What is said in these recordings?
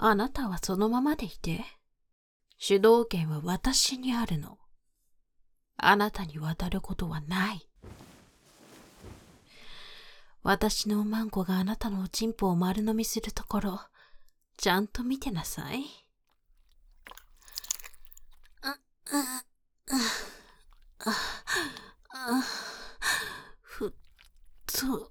あなたはそのままでいて。主導権は私にあるの。あなたに渡ることはない。私のおまんこがあなたのおちんぽを丸飲みするところ、ちゃんと見てなさい。ふっと、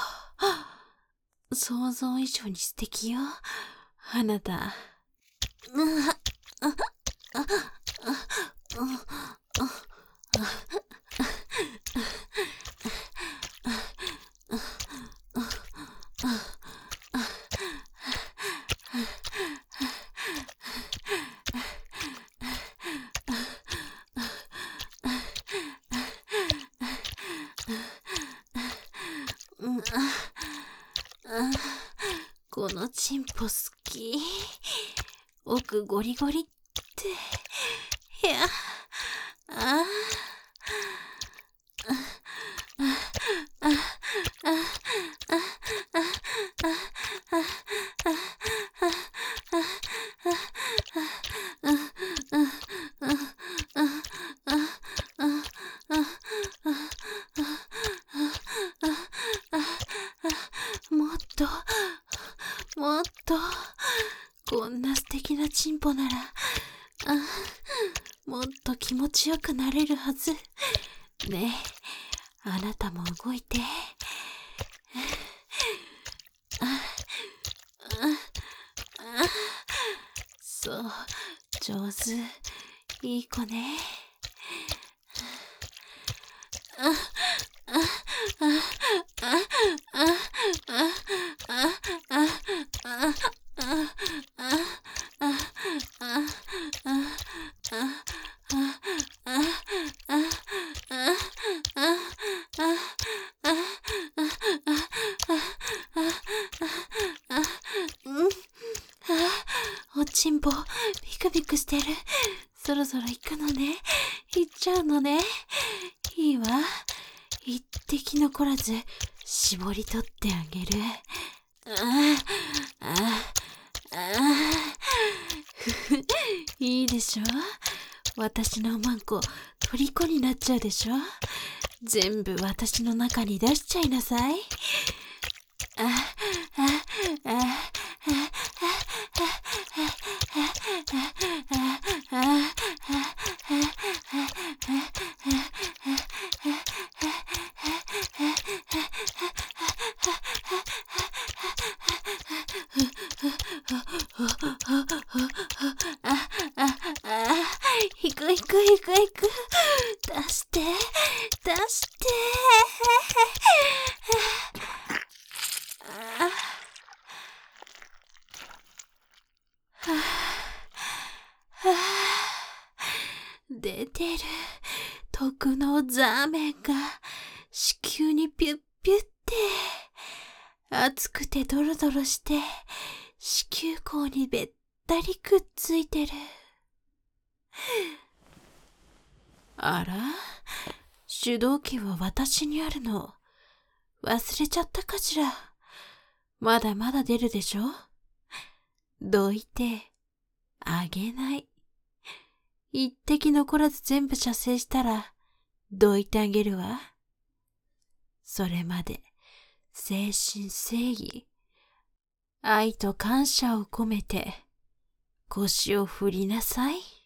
想像以上に素敵よ、あなた。このチンポ好き。奥ゴリゴリって。いや、もっと、こんな素敵なチンポなら、もっと気持ちよくなれるはず。ねえ、あなたも動いて。そう、上手。いい子ね。おちんぽ、ビクビクしてる。そろそろ行くのね。行っちゃうのね。いいわ。一滴残らず、絞り取ってあげる。いいでしょ？私のおまんこ、虜になっちゃうでしょ？全部私の中に出しちゃいなさい。行く行く行く行く。出して出して。出てる。徳のザーメンが子宮にピュッピュッって熱くてドロドロして子宮口にべったりくっついてる。あら、主導権は私にあるの。忘れちゃったかしら。まだまだ出るでしょ。どいてあげない。一滴残らず全部射精したらどいてあげるわ。それまで誠心誠意、愛と感謝を込めて腰を振りなさい。